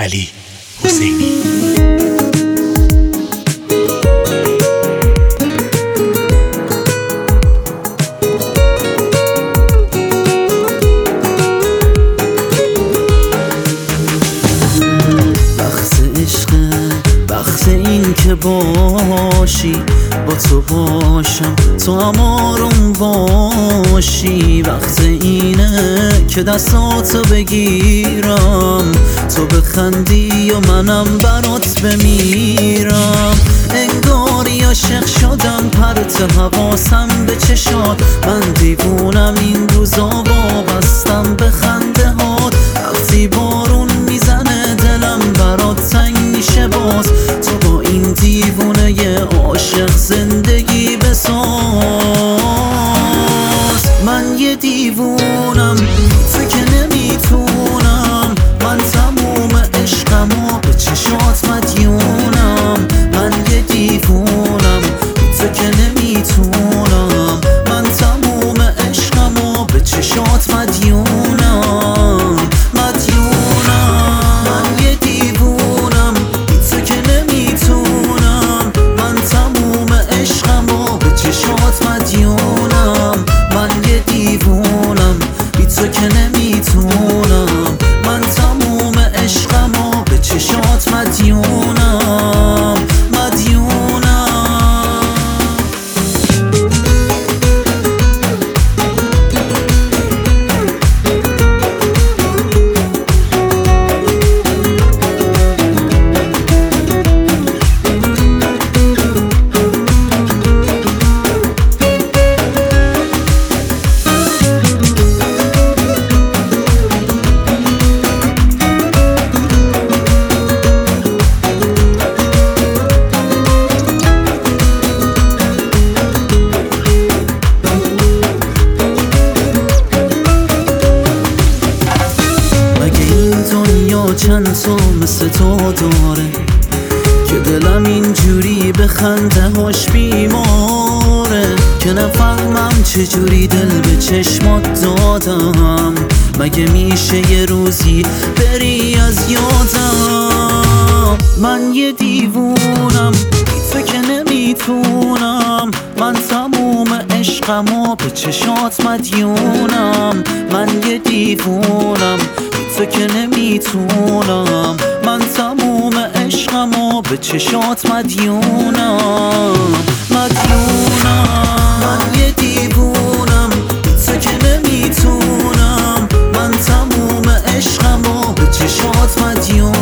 علی حسینی. وقت این که باشی با تو باشم، تو هم آروم باشی. وقت اینه که دستاتو بگیرم، تو بخندی و منم برات بمیرم. انگاری عاشق شدم، پرت حواسم به چشات. من دیوونم این روزا، وابستم به خنده هات. وقتی بارون میزنه دلم برات تنگ میشه باز. تو با این دیوونه عاشق زندگی بساز. من یه دیوونم، تو که نمیتونم. من تموم عشقمو به چشات مدیونم. من یه دیوونم، تو که نمیتونم. من تموم عشقمو به چشات مدیونم. من یه دیوونم، تو که نمیتونم. من تموم عشقمو به چشات مدیونم. من یه دیوونم، تو که نمیتونم. من تموم عشقمو به چشات مدیونم. چند تا مثل تو داره که دلم اینجوری به خنده هاش بیماره، که نفهمم چجوری دل به چشمات دادم. مگه میشه یه روزی بری از یادم؟ من یه دیوونم، تو که نمیتونم. من تموم عشقمو به چشات مدیونم. من یه دیوونم، تو که نمیتونم. من تموم عشقمو به چشات مدیونم. من یه دیوونم، تو که نمیتونم. من تموم عشقمو به چشات مدیونم.